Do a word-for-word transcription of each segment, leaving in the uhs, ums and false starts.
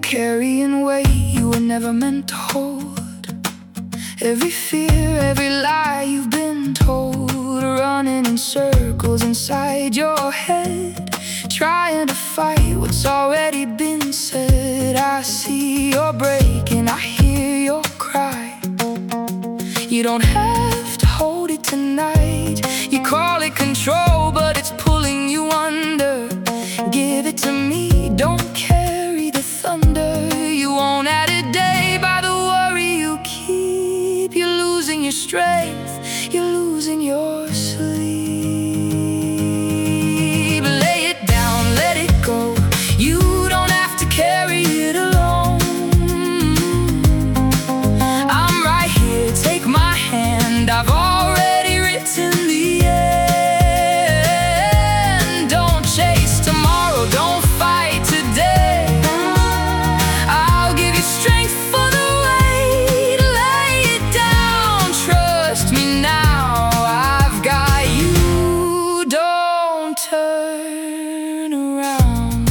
carrying weight you were never meant to hold. Every fear, every lie you've been told, running in circles inside your head, trying to fight what's already been said. I see your breaking, I hear your cry. You don't have to hold it tonight. You call it control, but it's pulling you under. Give it to me, don't carry the thunder. You won't add a day by the worry you keep. You're losing your strength, you're losing your sleep. Lay it down, let it go. You don't have to carry it alone. I'm right here, take my hand. I've already written the end. Don't chase tomorrow, don't fight today. I'll give you strength for the weight. Lay it down, trust me now, I've got you. Don't turn around.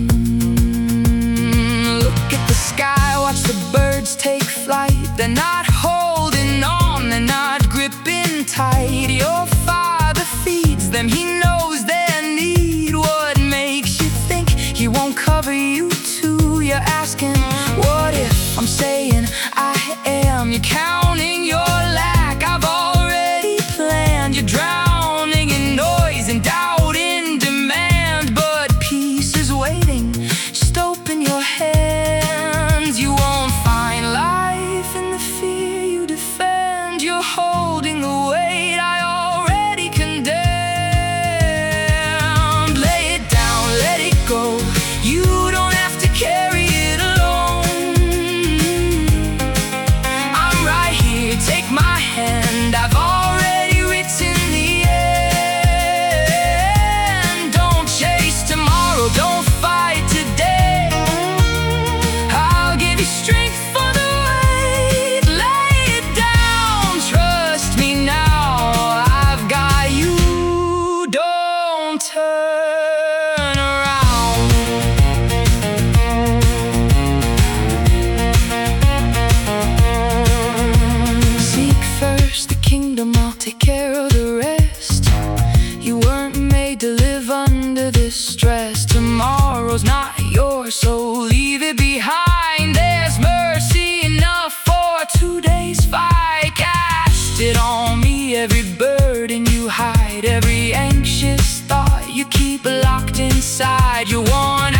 Look at the sky, watch the birds take flight. They're not holding on, they're not gripping tight. Your Father feeds them, He knows their need. What makes you think He won't cover you too? You're asking, what if? I'm saying, I am. You're counting your lack, I've already planned. You're drowning in noise and doubt in demand, but peace is waiting, just open your hands. You won't find life in the fear you defend. You're holding the weight I already condemned. Lay it down, let it go. You don't have to carry it alone. I'm right here, take my hand. I've already written the end. Don't chase tomorrow, don't fight today. I'll give you strength for the weight. Lay it down, trust me now, I've got you. Don't turn around. Seek first the kingdom, I'll take care of the rest. You weren't made to live under this stress. Tomorrow's not yours, so leave it behind. There's mercy enough for today's fight. Cast it on me, every burden you hide, every anxious thought you keep locked inside. You want